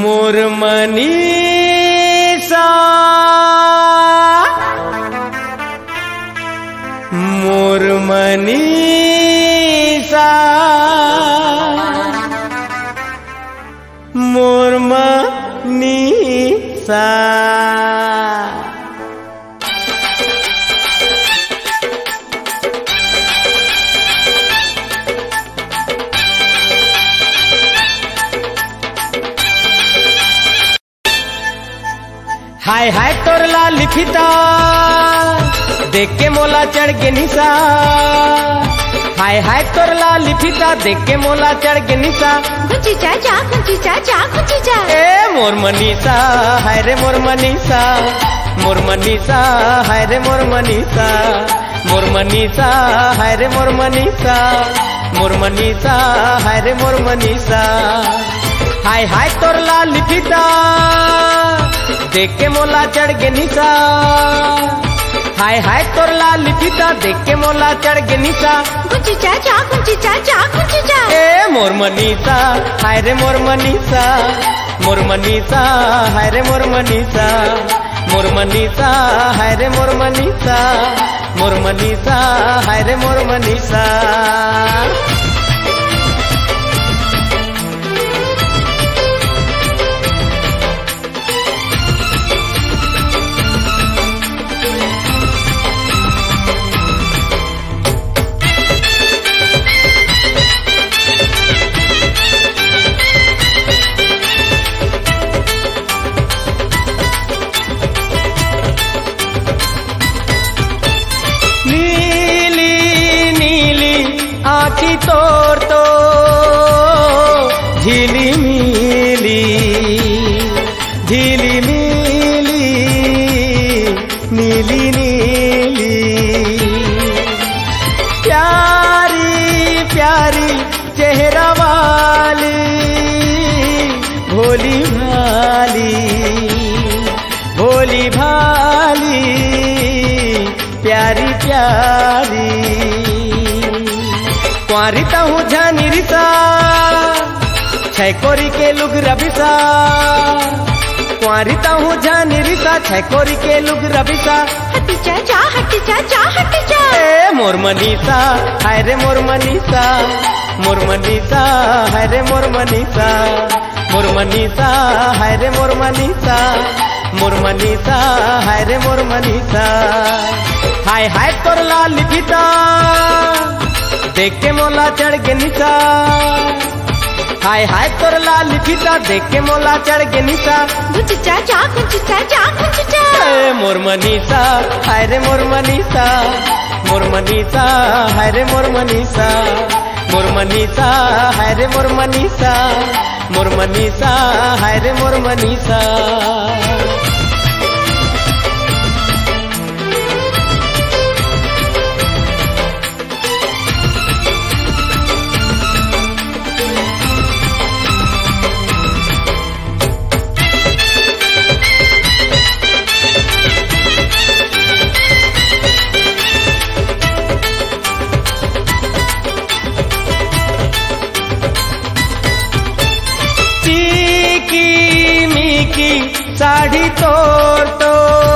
मोर मनीषा मोर मनीषा मोर मनीषा हाय हाय तोरला लिखिता देख के मोला चढ़ के निशा। हाय हाय तोरला लिखिता देख के मोला चढ़ के निशा। गुची चाचा गुची चाचा गुची चा ए मोर मनीषा हाय रे मोर मनीषा मोर मनीषा हाय रे मोर मनीषा मोर मनीषा हाय रे मोर मनीषा मोर मनीषा हाय रे मोर मनीषा। हाय हाय तोरला लिखिता देख के मोला चढ़ के निशा। हाय हाय तोरला लिखिता देख के मोला चढ़ के निशा। गुची चाचा गुची चाचा गुची चा ए मोर मनीषा हाय रे मोर मनीषा मोर मनीषा हाय रे मोर मनीषा मोर मनीषा हाय रे मोर मनीषा मोर मनीषा हाय रे मोर मनीषा। आँखी तोर तो झीली मिली झीली मिली नीली नीली प्यारी प्यारी चेहरा वाली भोली भाली भोली भाली प्यारी प्यारी क्वारिता हूँ जानी रिसा छै कोरी के लुग रबिसा। क्वारिता हूँ जानी रिसा छै कोरी के लुग रबिसा। हटी चाचा हटी चाचा हटी चा ए मोर मनीषा हाय रे मोर मनीषा मोर मनीषा हाय रे मोर मनीषा मोर मनीषा हाय रे मोर मनीषा मोर मनीषा हाय रे मोर मनीषा। हाय हाय तोरला लिखिता देख के मोला चढ़ के निशा। हाय हाय तोरला लिखिता देख के मोला चढ़ के निशा। गुची चाचा गुची चाचा गुची चा ए मोर मनीषा हाय रे मोर मनीषा मोर मनीषा हाय रे मोर मनीषा मोर मनीषा हाय रे मोर मनीषा मोर मनीषा हाय रे मोर मनीषा। साड़ी तोर तो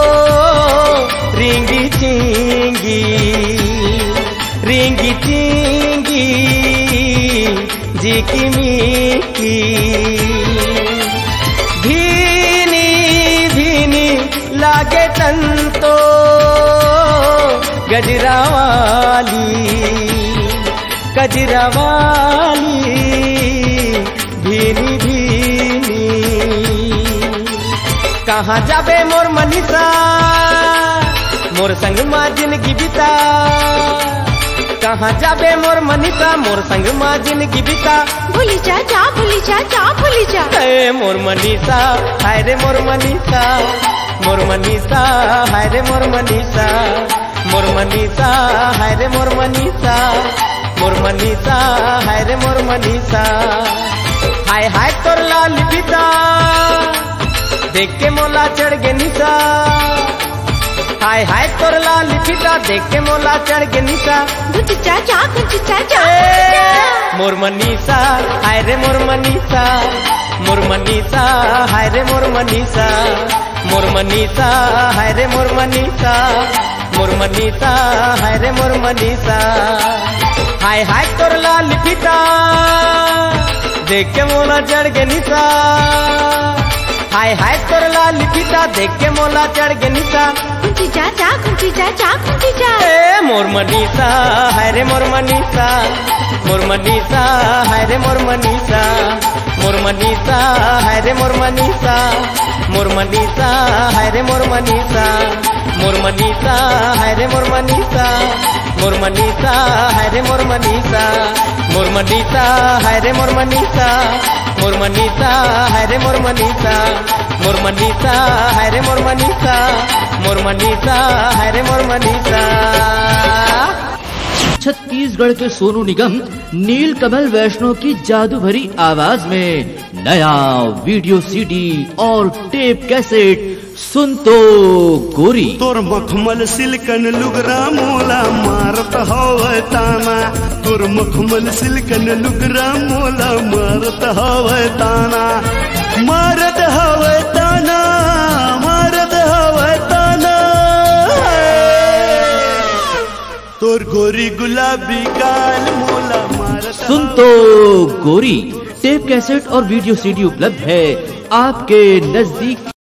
रिंगी चिंगी रिंगी चिंगी जिकी मिकी धीनी धीनी लागे तंतो गजरा वाली गजरा वाली धीनी धीनी। कहाँ जाबे मोर मनीषा मोर संग माँ जिंदगी बिता। कहाँ जाबे मोर मनीषा मोर संग माँ जिंदगी बिता। भूली चाचा भूली चाचा भूली चा ए मोर मनीषा हाय रे मोर मनीषा मोर मनीषा हाय रे मोर मनीषा मोर मनीषा हाय रे मोर मनीषा मोर मनीषा हाय रे मोर मनीषा। हाय हाय तोरला लिखिता देख के मोला चढ़ के निशा। हाय हाय तोरला लिखिता देख के मोला चढ़ के निशा। गुची चाचा गुची चाचा मोर मनीषा हाय रे मोर मनीषा मोर मनीषा हाय रे मोर मनीषा, मोर मनीषा हाय रे मोर मनीषा, मोर मनीषा हाय रे मोर मनीषा। हाय हाय तोर लाल फीता देख के मोला चढ़ के निशा, हाय हाय तोर लाल फीता देख के मोला चढ़ के निशा। खुंची चाचा खुंची चाचा खुंची चा, ए मोर मनीषा हाय रे मोर मनीषा, मोर मनीषा हाय रे मोर मनीषा, मोर मनीषा हाय रे मोर मनीषा, मोर मनीषा हाय रे मोर मनीषा, मोर मनीषा हाय रे मोर मनीषा, मोर मनीषा हाय रे मोर मनीषा, मोर मनीषा हाय रे मोर मनीषा, मोर मनीषा हाय रे मोर मनीषा, मोर मनीषा हाय रे मोर मनीषा, मोर मनीषा हाय रे मोर मनीषा। छत्तीसगढ़ के सोनू निगम नीलकमल वैष्णव की जादू भरी आवाज में नया वीडियो सीडी और टेप कैसेट सुन तो गोरी। तोर मखमल सिल्कन लुगरा मोला मारत हवे ताना, तोर मखमल सिल्कन लुगरा मोला मारत हवे ताना, मारत हवे ताना, मारत हवे ताना। तोर गोरी गुलाबी गाल मोला मारत। सुन तो गोरी टेप कैसेट और वीडियो सीडी उपलब्ध है आपके नजदीक।